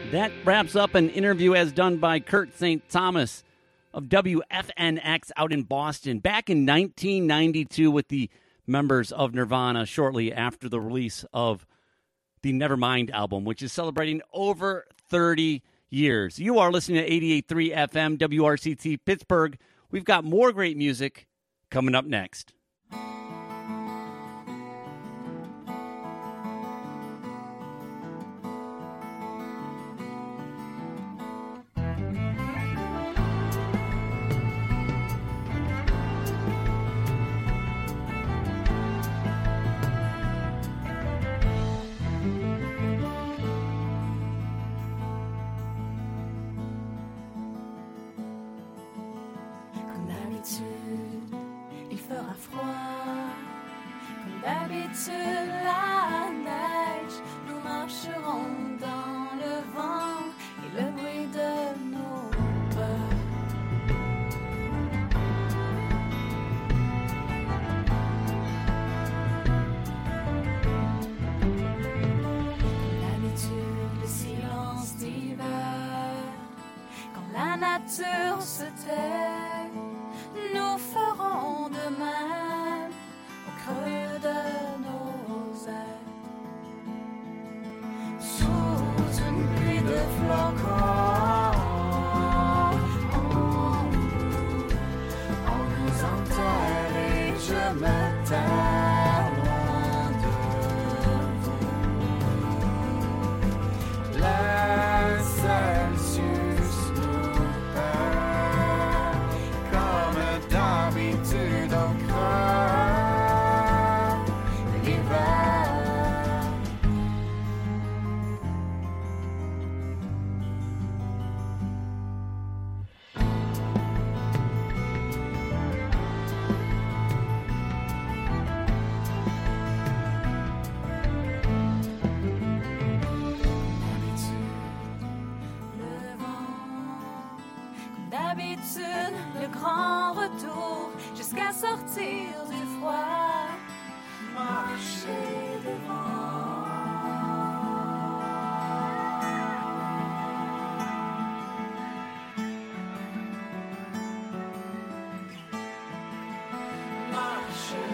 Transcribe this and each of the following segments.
That wraps up an interview as done by Kurt St. Thomas of WFNX out in Boston back in 1992 with the members of Nirvana shortly after the release of the Nevermind album, which is celebrating over 30 years. You are listening to 88.3 FM WRCT Pittsburgh. We've got more great music coming up next. Il fera froid, comme d'habitude la neige. Nous marcherons dans le vent et le bruit de nos pas. Comme d'habitude le silence d'hiver, quand la nature se tait. Nous ferons de même au creux de nos ailes. Sous une pluie de flocons, on nous enterre et je me terre loin de vous. Le Celsius nous perd comme d'habitude au creux de l'hiver. D'habitude, le grand retour jusqu'à sortir du froid, marcher devant. Marcher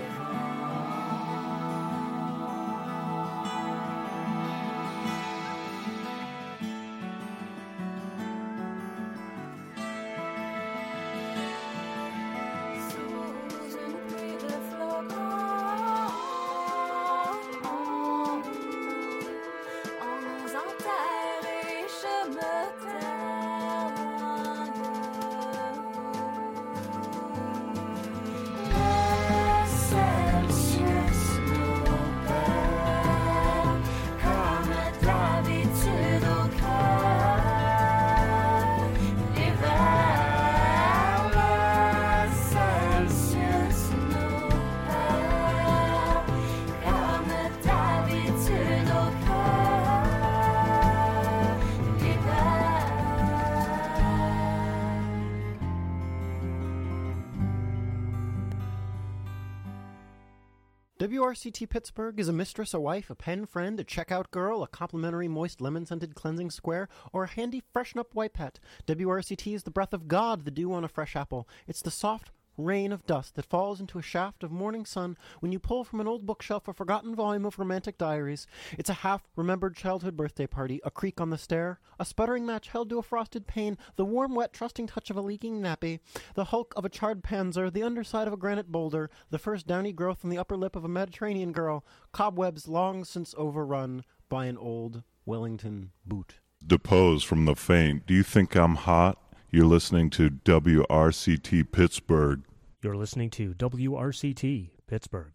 WRCT Pittsburgh is a mistress, a wife, a pen friend, a checkout girl, a complimentary moist lemon-scented cleansing square, or a handy freshen-up wipe hat. WRCT is the breath of God, the dew on a fresh apple. It's the soft rain of dust that falls into a shaft of morning sun when you pull from an old bookshelf a forgotten volume of romantic diaries. It's a half-remembered childhood birthday party, a creak on the stair, a sputtering match held to a frosted pane, the warm, wet, trusting touch of a leaking nappy, the hulk of a charred panzer, the underside of a granite boulder, the first downy growth on the upper lip of a Mediterranean girl, cobwebs long since overrun by an old Wellington boot. Depose from the faint. Do you think I'm hot? You're listening to WRCT Pittsburgh. You're listening to WRCT Pittsburgh.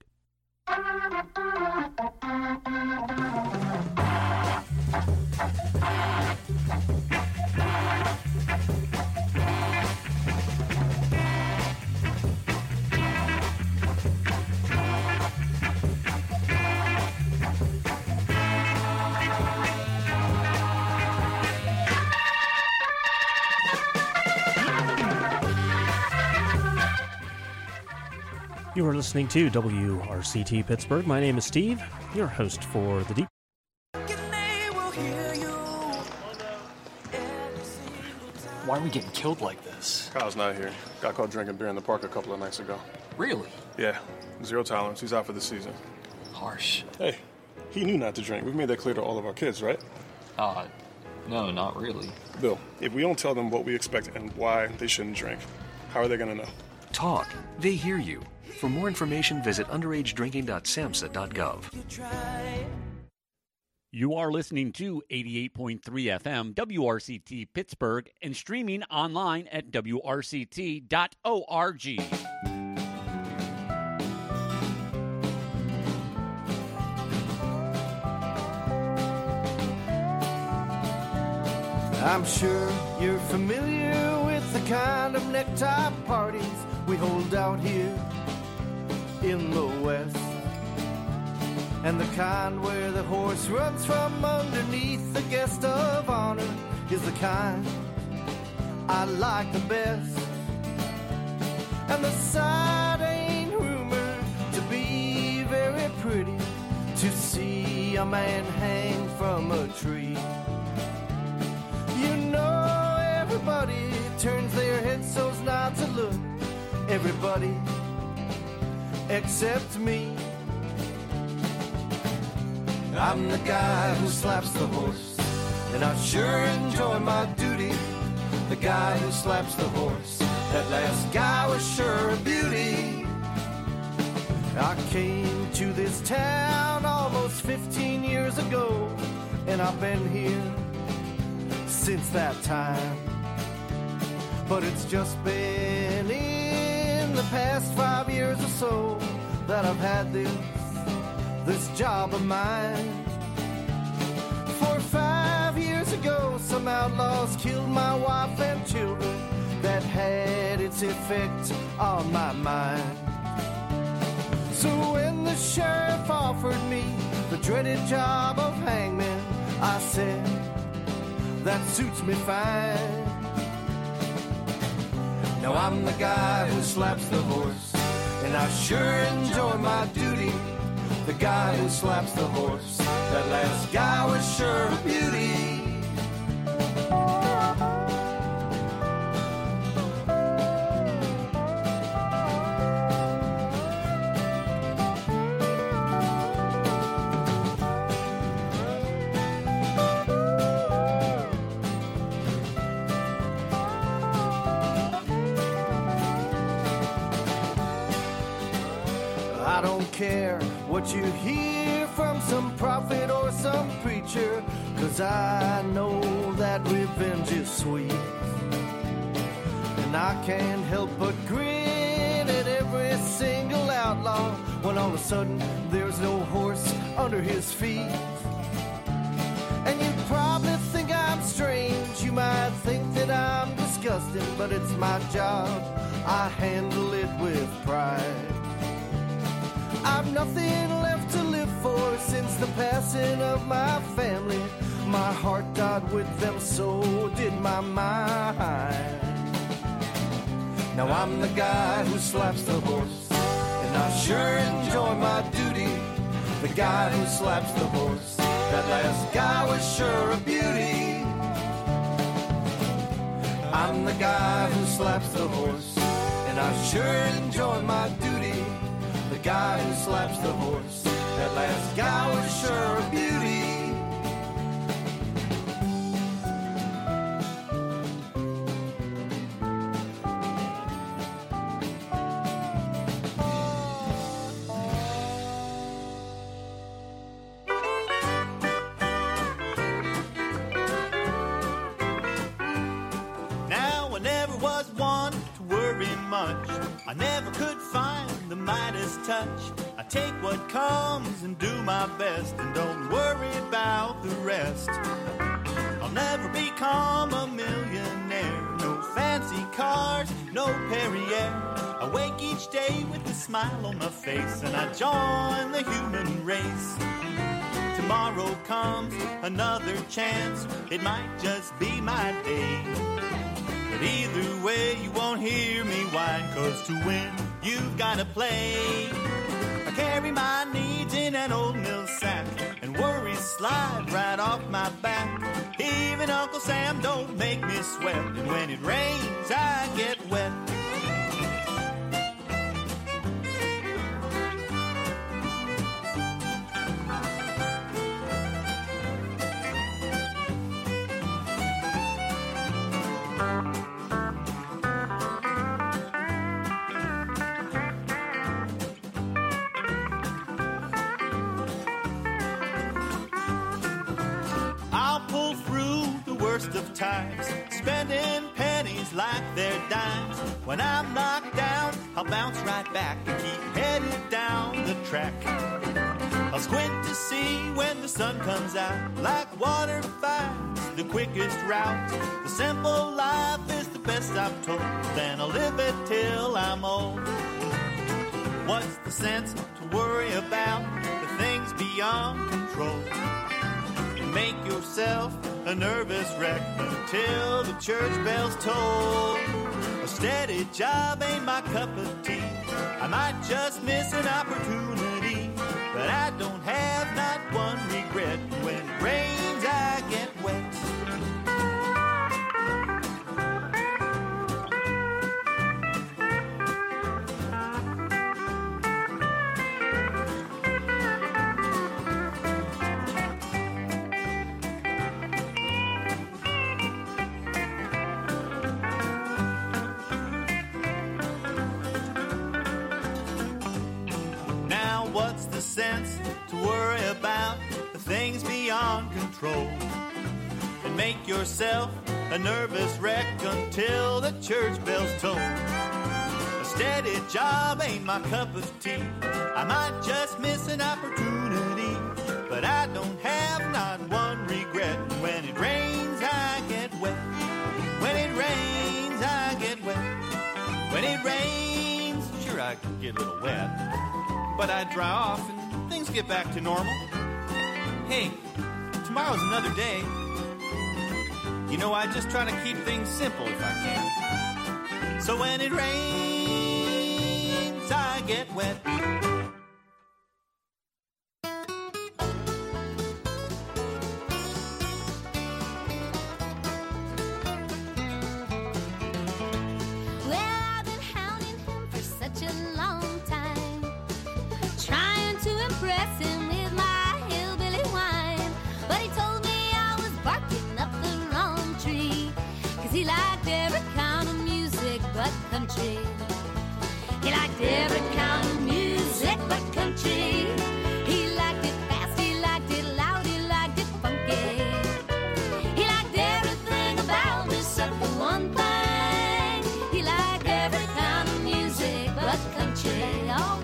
You are listening to WRCT Pittsburgh. My name is Steve, your host for The Deep. Why are we getting killed like this? Kyle's not here. Got caught drinking beer in the park a couple of nights ago. Really? Yeah, 0 tolerance. He's out for the season. Harsh. Hey, he knew not to drink. We've made that clear to all of our kids, right? No, not really. Bill, if we don't tell them what we expect and why they shouldn't drink, how are they going to know? Talk. They hear you. For more information, visit underagedrinking.samhsa.gov. You are listening to 88.3 FM WRCT Pittsburgh and streaming online at WRCT.org. I'm sure you're familiar with the kind of necktie parties we hold out here in the West. And the kind where the horse runs from underneath the guest of honor is the kind I like the best. And the sight ain't rumored to be very pretty, to see a man hang from a tree. You know everybody turns their heads so's not to look. Everybody except me. I'm the guy who slaps the horse, and I sure enjoy my duty. The guy who slaps the horse, that last guy was sure a beauty. I came to this town almost 15 years ago, and I've been here since that time. But it's just been in the past 5 years or so that I've had this job of mine. 4 or 5 years ago, some outlaws killed my wife and children. That had its effect on my mind. So when the sheriff offered me the dreaded job of hangman, I said, that suits me fine. Now I'm the guy who slaps the horse, and I sure enjoy my duty. The guy who slaps the horse, that last guy was sure a beauty. I don't care what you hear from some prophet or some preacher, 'cause I know that revenge is sweet. And I can't help but grin at every single outlaw when all of a sudden there's no horse under his feet. And you probably think I'm strange, you might think that I'm disgusting, but it's my job, I handle it with pride. I've nothing left to live for since the passing of my family. My heart died with them, so did my mind. Now I'm the guy who slaps the horse, and I sure enjoy my duty. The guy who slaps the horse, that last guy was sure a beauty. I'm the guy who slaps the horse, and I sure enjoy my duty. The guy who slaps the horse, that last guy was sure a beauty. Now I never was one to worry much. I never could find the Midas touch. I take what comes and do my best, and don't worry about the rest. I'll never become a millionaire. No fancy cars, no Perrier. I wake each day with a smile on my face, and I join the human race. Tomorrow comes another chance. It might just be my day. But either way, you won't hear me whine, 'cause to win, you've got to play. I carry my needs in an old mill sack, and worries slide right off my back. Even Uncle Sam don't make me sweat. And when it rains, I get wet. Of times, spending pennies like they're dimes. When I'm knocked down, I'll bounce right back and keep headed down the track. I'll squint to see when the sun comes out, like water finds the quickest route. The simple life is the best I'm told, then I'll live it till I'm old. What's the sense to worry about the things beyond control? Make yourself a nervous wreck until the church bells toll. A steady job ain't my cup of tea. I might just miss an opportunity, but I don't have not one regret. When it rains, I get wet. Sense to worry about the things beyond control, and make yourself a nervous wreck until the church bells toll. A steady job ain't my cup of tea. I might just miss an opportunity, but I don't have not one regret. When it rains, I get wet. When it rains, I get wet. When it rains, sure I can get a little wet, but I dry off and things get back to normal. Hey, tomorrow's another day. You know, I just try to keep things simple if I can. So when it rains, I get wet. He liked every kind of music but country. He liked every kind of music but country. He liked it fast, he liked it loud, he liked it funky. He liked everything about me except for one thing. He liked every kind of music but country. Oh,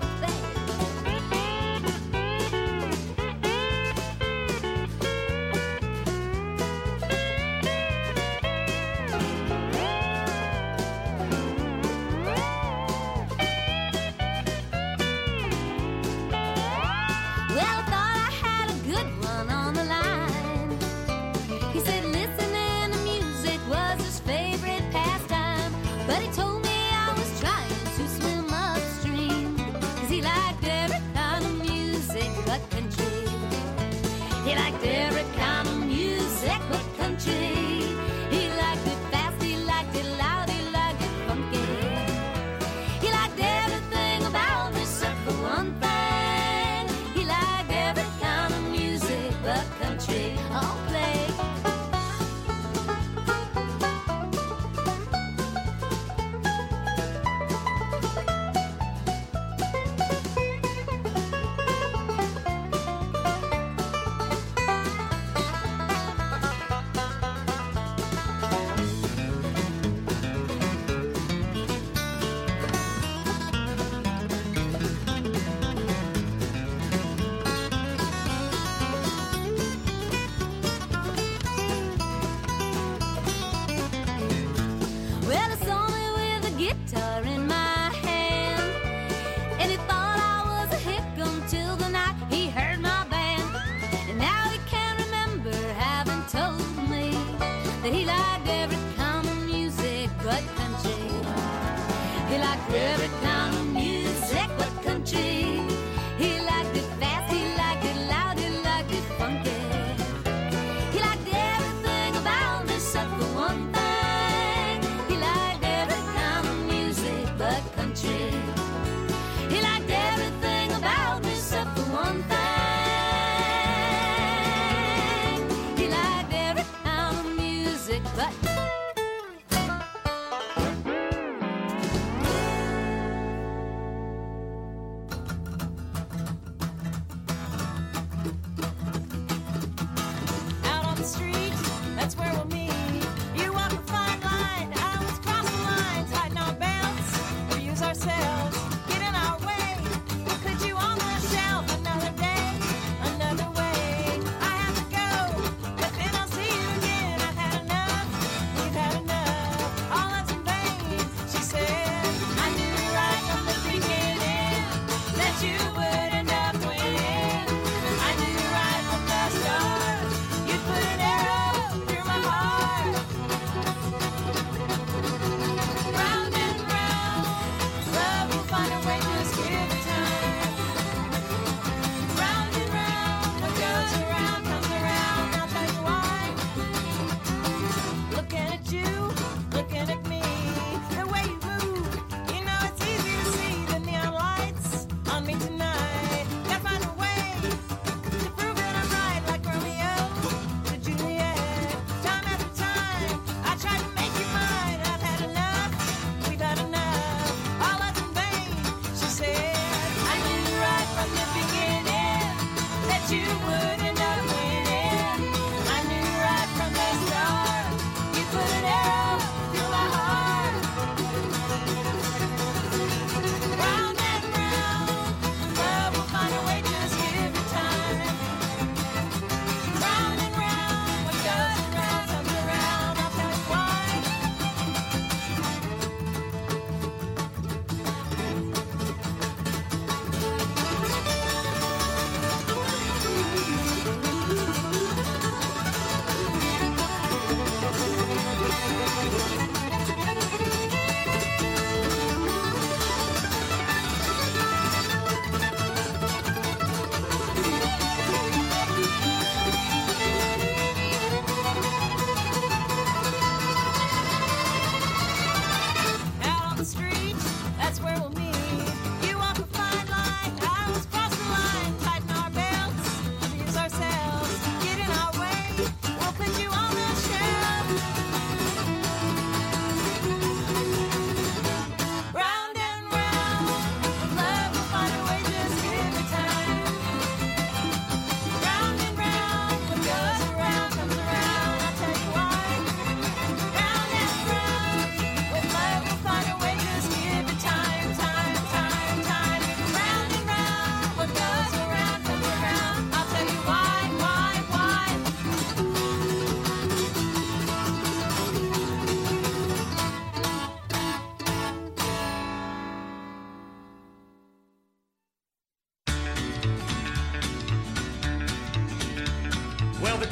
every kind of music but country. He liked it fast, he liked it loud, he liked it funky.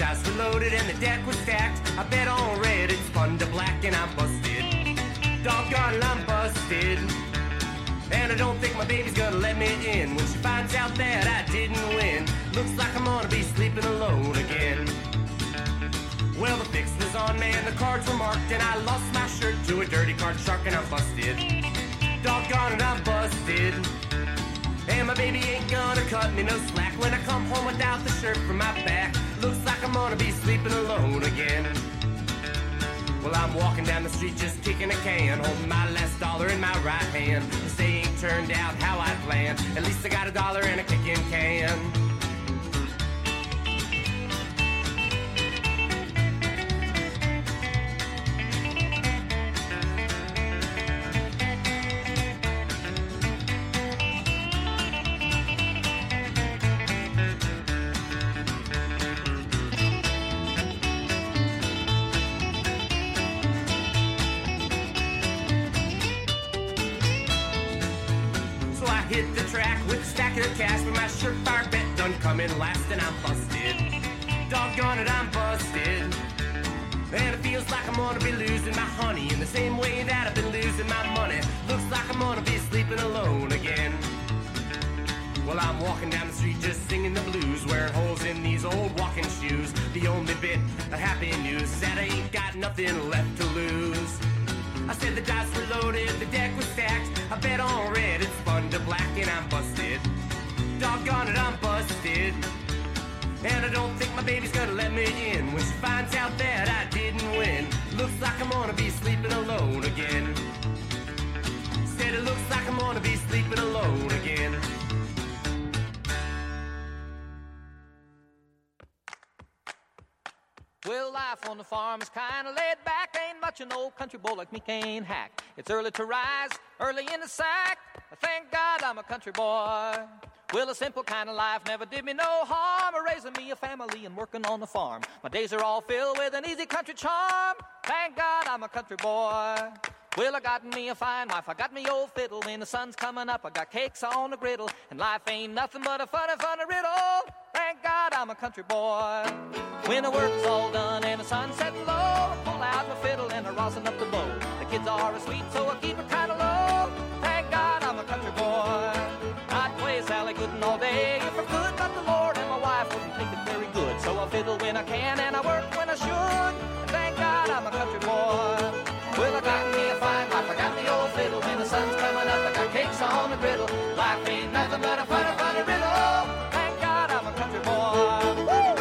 dice were loaded and the deck was stacked. I bet on red, it's spun to black, and I'm busted. Doggone it, I'm busted. And I don't think my baby's gonna let me in when she finds out that I didn't win. Looks like I'm gonna be sleeping alone again. Well, the fix was on, man, the cards were marked, and I lost my shirt to a dirty card shark, and I'm busted. Doggone it, I'm busted. And my baby ain't gonna cut me no slack when I come home without the shirt from my back. Looks like I'm gonna be sleeping alone again. Well, I'm walking down the street just kicking a can, holding my last dollar in my right hand. This day ain't turned out how I planned. At least I got a dollar and a kicking can. Hit the track with a stack of cash, but my surefire bet done coming last, and I'm busted. Doggone it, I'm busted. And it feels like I'm gonna be losing my honey in the same way that I've been losing my money. Looks like I'm gonna be sleeping alone again. Well, I'm walking down the street just singing the blues, wearing holes in these old walking shoes. The only bit of happy news is that I ain't got nothing left to lose. I said the dice were loaded, the deck was stacked. I bet on red, it's spun to black, and I'm busted. Doggone it, I'm busted. And I don't think my baby's gonna let me in when she finds out that I didn't win. Looks like I'm gonna be sleeping alone again. Said it looks like I'm gonna be sleeping alone again. Well, life on the farm is kinda laid back. Ain't much an old country boy like me can't hack. It's early to rise, early in the sack. Thank God I'm a country boy. Well, a simple kind of life never did me no harm. Raising me a family and working on the farm. My days are all filled with an easy country charm. Thank God I'm a country boy. Well, I got me a fine wife, I got me old fiddle. When the sun's coming up, I got cakes on the griddle. And life ain't nothing but a funny, funny riddle. Thank God I'm a country boy. When the work's all done and the sun's setting low, I pull out my fiddle and I rosin up the bow. The kids are asleep, so I keep it kinda low. Thank God I'm a country boy. I'd play Sally Gooden all day if I could, but the Lord and my wife wouldn't think it very good. So I fiddle when I can and I work when I should. And thank God I'm a country boy. Well, I got me a fine wife, I got the old fiddle. When the sun's coming up, I got cakes on the griddle. Life ain't nothing but a funny, funny riddle. Thank God I'm a country boy. Woo!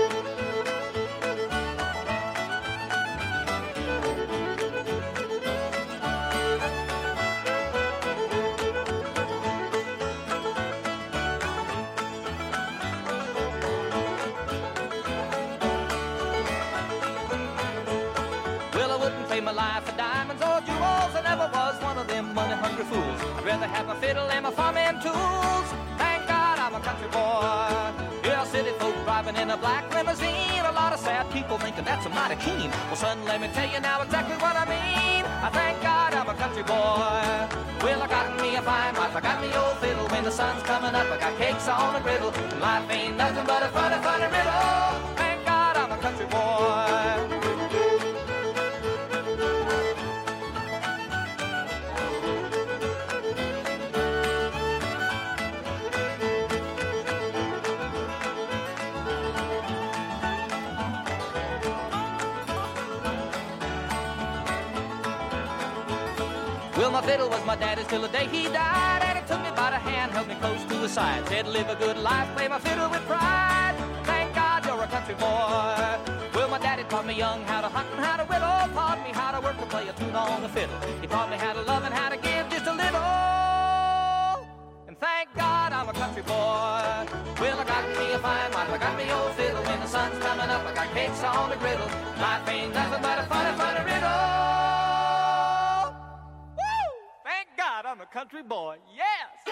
My life for diamonds or jewels. I never was one of them money-hungry fools. I'd rather have my fiddle and my farming tools. Thank God I'm a country boy. Yeah, city folk driving in a black limousine. A lot of sad people thinking that's a mighty keen. Well, son, let me tell you now exactly what I mean. I thank God I'm a country boy. Well, I got me a fine wife, I got me old fiddle. When the sun's coming up, I got cakes on the griddle. And life ain't nothing but a funny, funny riddle. Thank God I'm a country boy. Well, my fiddle was my daddy's till the day he died, and he took me by the hand, held me close to his side, said live a good life, play my fiddle with pride. Thank God you're a country boy. Well, my daddy taught me young how to hunt and how to whittle, taught me how to work and play a tune on the fiddle. He taught me how to love and how to give just a little. And thank God I'm a country boy. Well, I got me a fine wife, I got me old fiddle. When the sun's coming up, I got cakes on the griddle. Life ain't nothing but a funny, funny riddle. God, I'm a country boy, yes!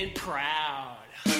and proud.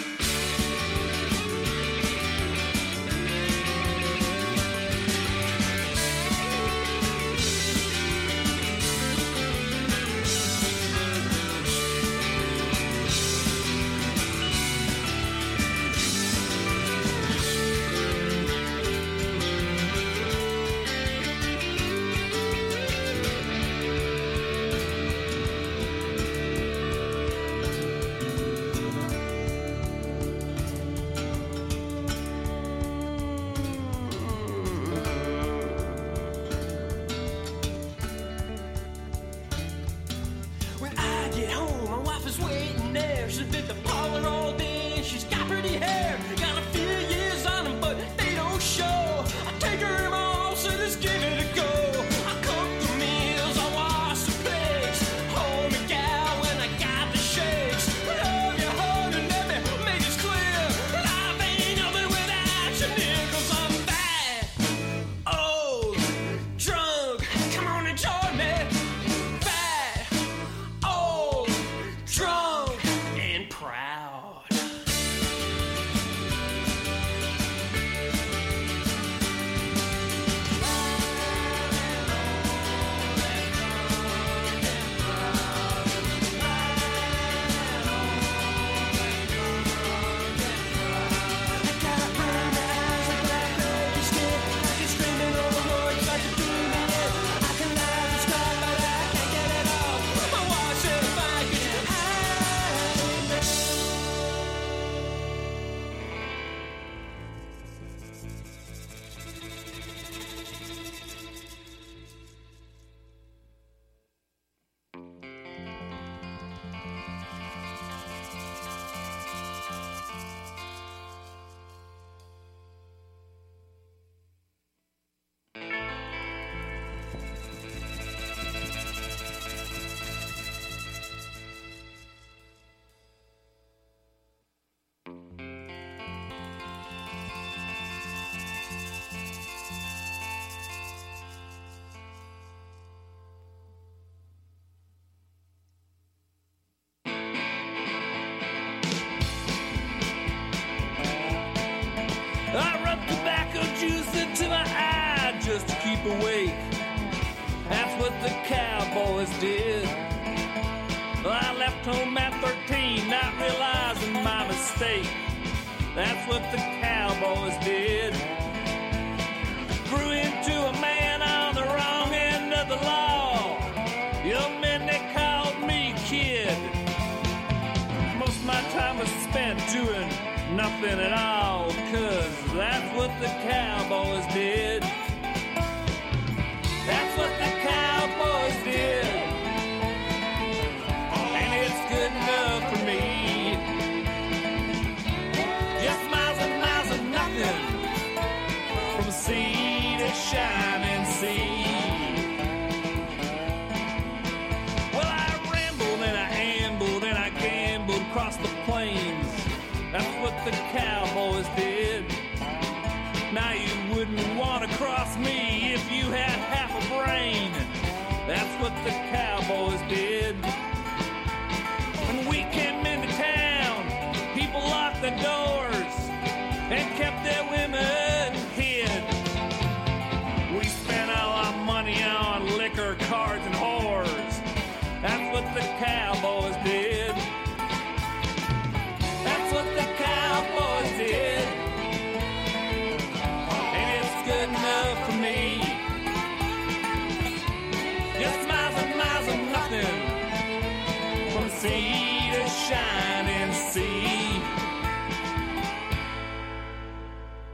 I rub tobacco juice into my eye just to keep awake. That's what the cowboys did. I left home at 13, not realizing my mistake. That's what the cowboys did. Grew into a man on the wrong end of the law. Young men, they called me kid. Most of my time was spent doing nothing at all, 'cause that's what the cowboys did. That's what the cowboys did. And it's good enough for me. Just miles and miles of nothing from sea to shining sea. Well, I rambled and I ambled and I gambled across the plains. That's what the cowboys did. Now you wouldn't want to cross me if you had half a brain. That's what the cowboys did. When we came into town, people locked the doors and kept their women hid. We spent all our money on liquor, cards, and whores. That's what the cowboys did. That's what the cowboys did. And it's good enough for me. Just miles and miles of nothing from sea to shining sea.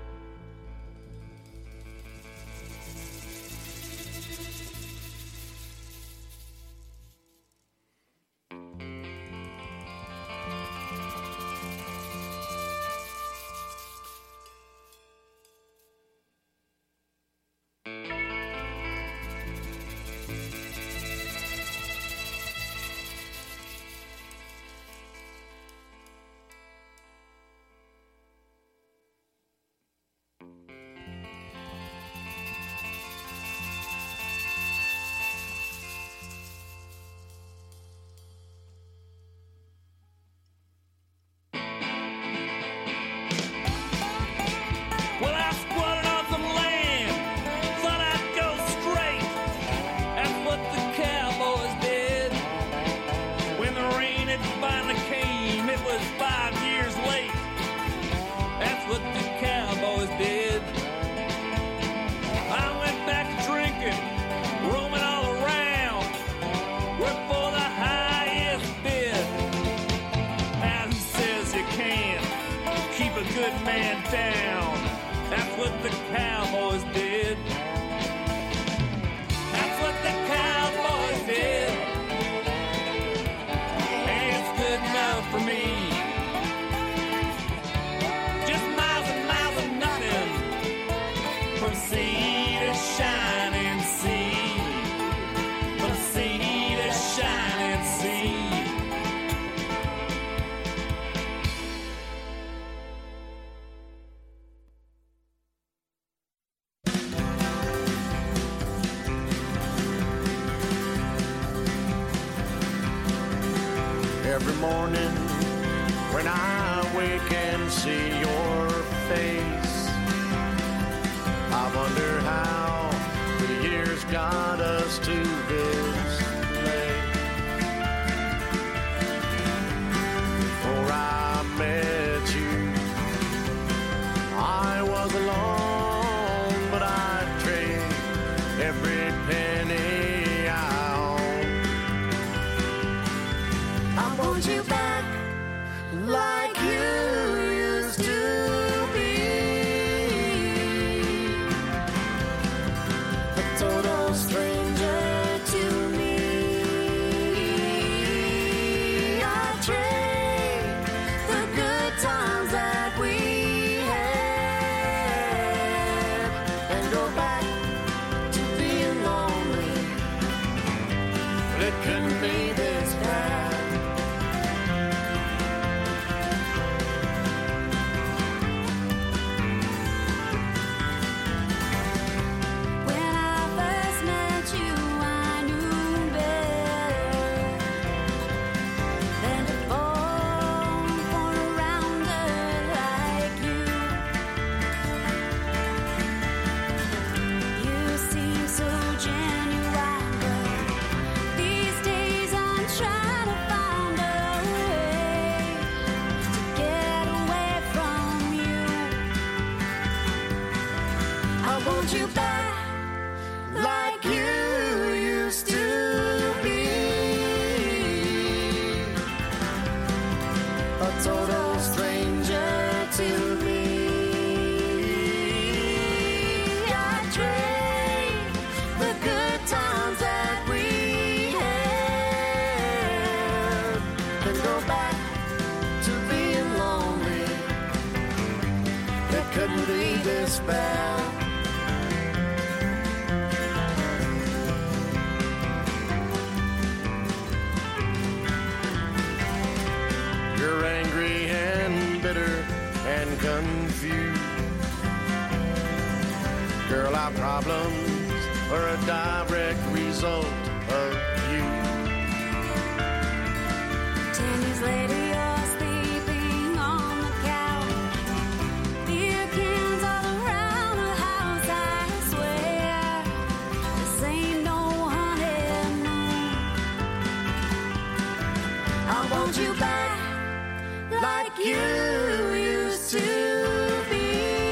can't keep a good man down. That's what the Cowboys did. That's what the Cowboys did. And it's good enough for me. Just miles and miles of nothing from sea to shining sea. From sea to shining sea. Every morning when I wake and see your face, I wonder how the years got us to this place. Before I met you, I was alone, but I'd trade every penny I own. I want you back like you used to be. A total stranger to me. I trade the good times that we had and go back to being lonely. But it couldn't be this bad. You back like you used to be. A total stranger to me. I trade the good times that we had and go back to being lonely. It couldn't be this bad. You're angry and bitter and confused. Girl, our problems are a direct result of you. 10 years later, you're sleeping on the couch. Beer cans all around the house, I swear. This ain't no honeymoon. I want you back like you used to be.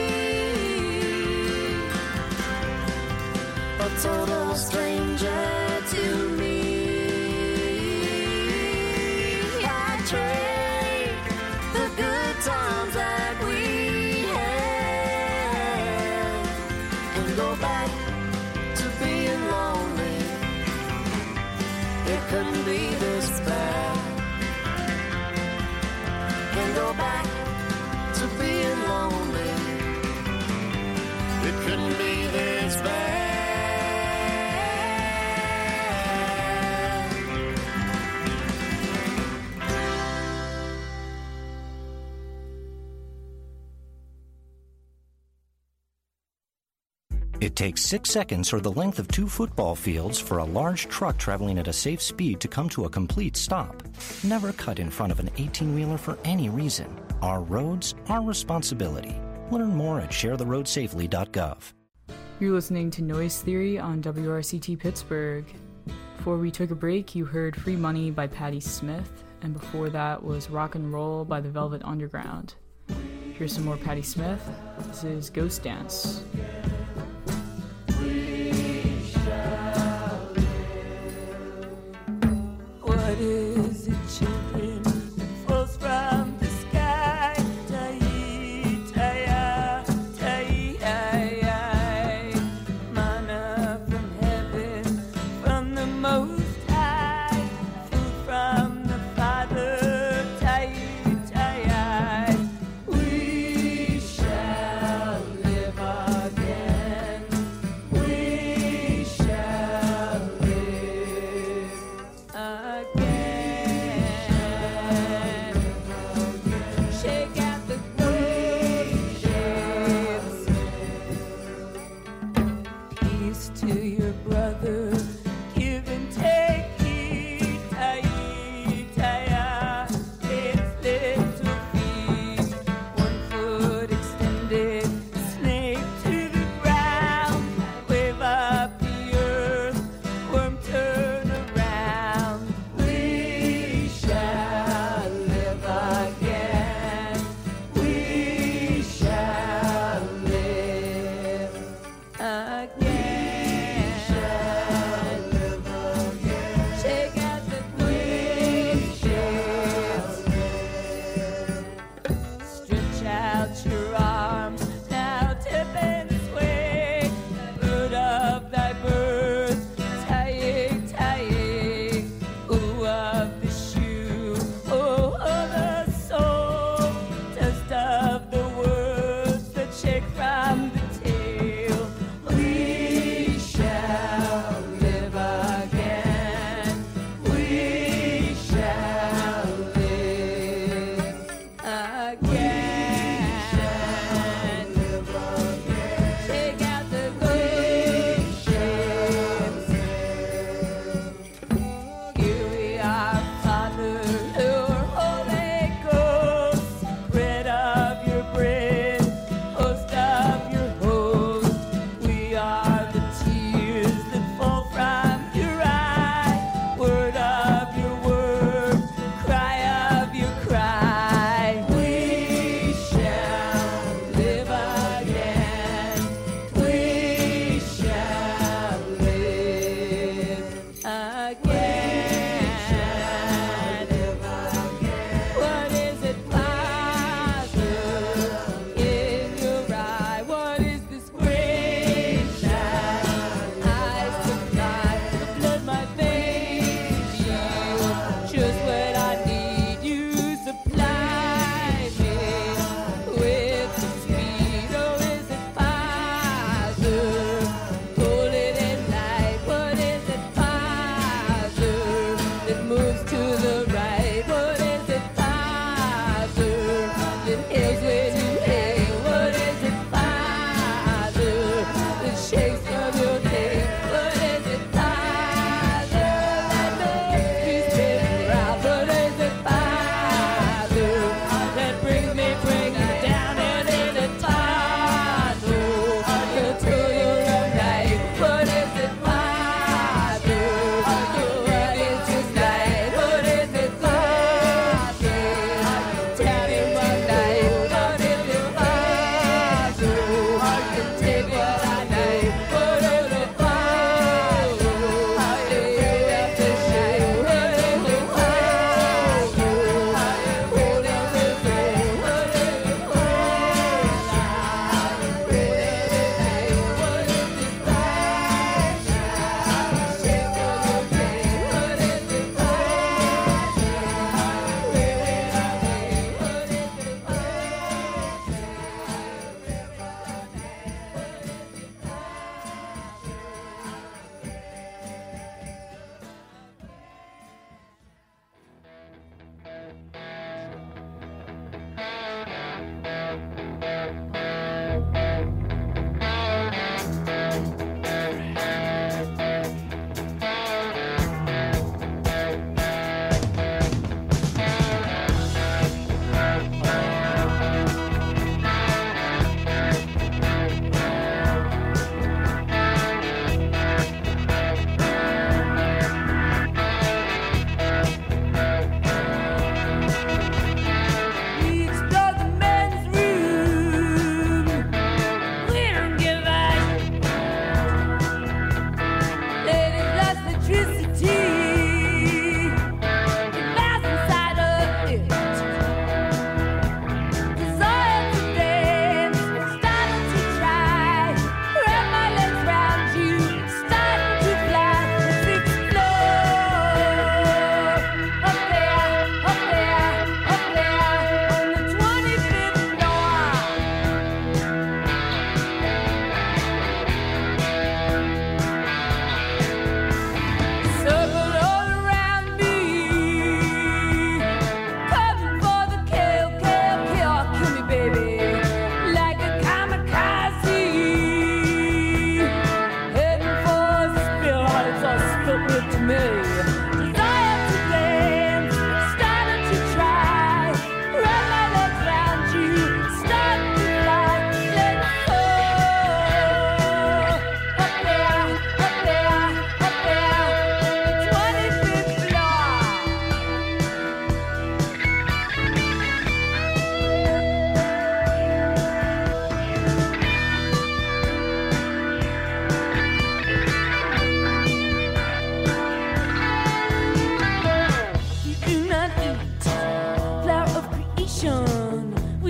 A total stranger to me. I trade the good times that we had and go back to being lonely. It couldn't be this bad. And go back to being lonely. It couldn't be this bad. It takes 6 seconds or the length of 2 football fields for a large truck traveling at a safe speed to come to a complete stop. Never cut in front of an 18-wheeler for any reason. Our roads, our responsibility. Learn more at sharetheroadsafely.gov. You're listening to Noise Theory on WRCT Pittsburgh. Before we took a break, you heard Free Money by Patti Smith, and before that was Rock and Roll by the Velvet Underground. Here's some more Patti Smith. This is Ghost Dance. What is it, children? Falls from the sky.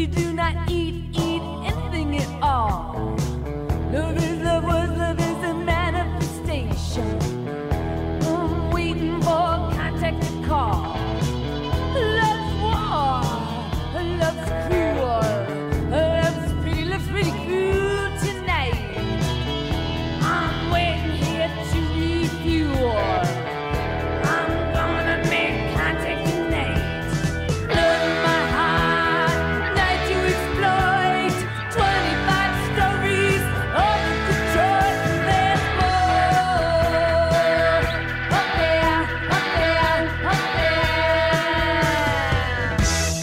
we do not eat anything at all. Love is love was love is a manifestation. I'm waiting for contact to call. Love's war, love's cruel, love's pretty cruel tonight. I'm waiting here to refuel. I'm gonna make contact tonight. Love in my heart, night to exploit. 25 stories of Detroit. There's more up there, up there, up there.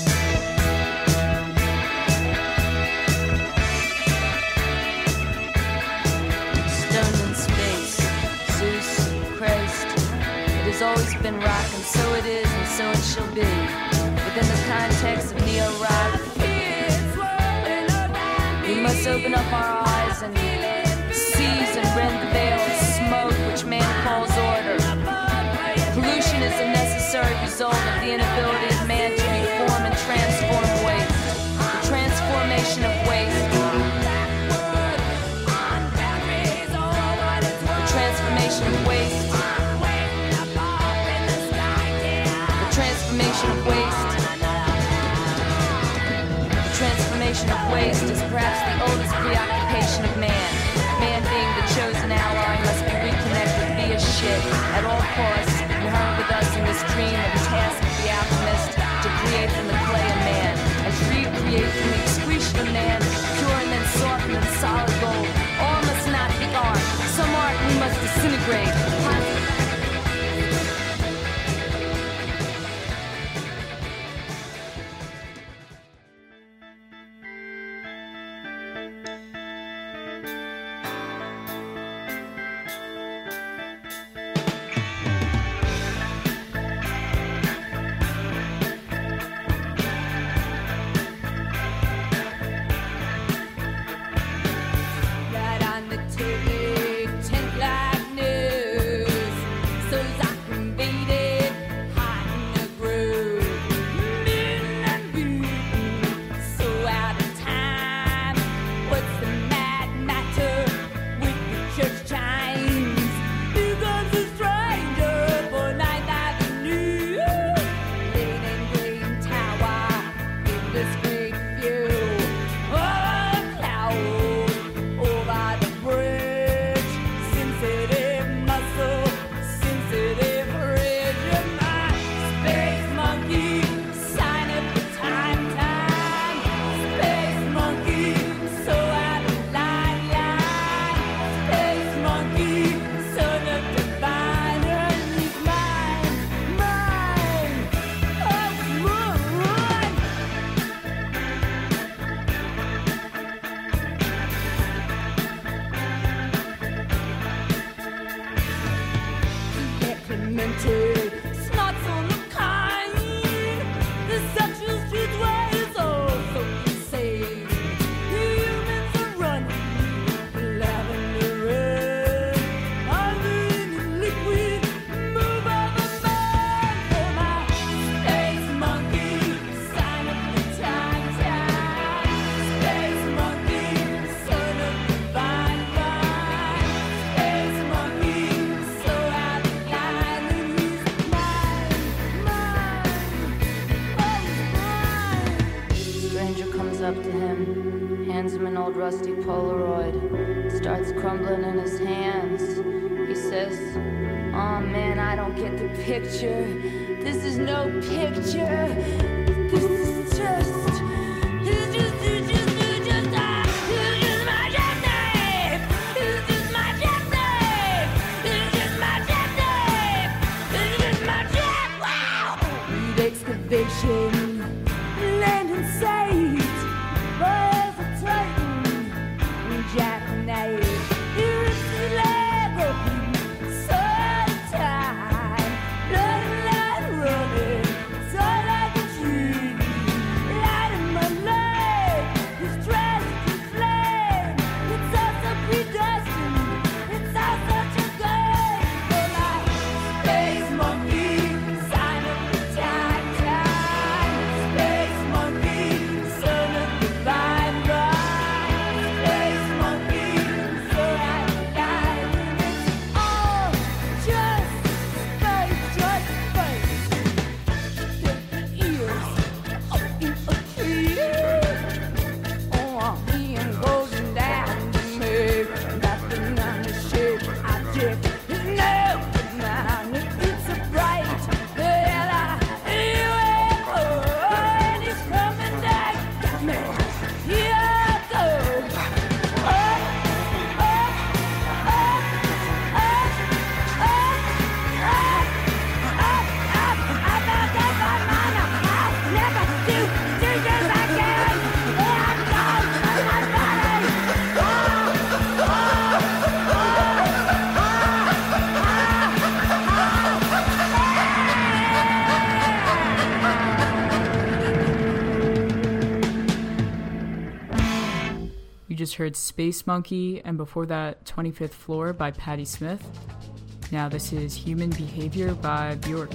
Stoned in space, Zeus, Christ. It has always been rock, and so it is, and so it shall be. Within the context of neo-rock, we must open up our eyes and seize and rend the veil of smoke which man calls order. Pollution is a necessary result of the inability of man to reform and transform waste. The transformation of waste. The transformation of waste. The transformation of waste. The transformation of waste is perhaps the oldest preoccupation of man. Man being the chosen ally must be reconnected via shit at all costs, inherent with us in this dream of the task of the alchemist to create from the clay a man, and to recreate from the excretion of man, pure and then softened and solid gold. All must not be art. Some art we must disintegrate. Right on the tick, tent like news. So as I can beat it, hot in the groove. Beaten and beaten, so out of time. What's the matter with the church chimes? Here comes a stranger for 9th Avenue. Leaning green tower in this great view. Oh, cloud over the bridge. Sensitive muscle, sensitive ridge. My space monkey, sign up for time. Space monkey, so out of line. Space monkey, son of divine. And he's mine, oh mine. Implemented, smarts on the kind. The sexual streetway is also insane. Humans are running, lavender red. I'm in liquid, move on the man. For my space monkey, sign up for time. Space monkey, son of divine mind. Space monkey, so out of line. And he's mine. Stranger comes up to him, hands him an old rusty Polaroid. Starts crumbling in his hands. He says, "Oh man, I don't get the picture. This is no picture. This is just my jackknife. This is just my jackknife. This is just my jackknife. This is just my jack. Wow." Need excavation, land in sight. Boys are tighten, jackknife. Here is the labyrinth, so time. Blood running, so like a tree. just heard Space Monkey, and before that, 25th Floor by Patti Smith. Now this is Human Behavior by Bjork.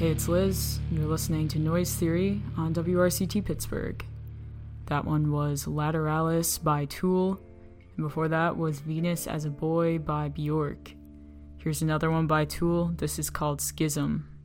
Hey, it's Liz. You're listening to Noise Theory on WRCT Pittsburgh. That one was Lateralis by Tool, and before that was Venus as a Boy by Bjork. Here's another one by Tool. This is called Schism.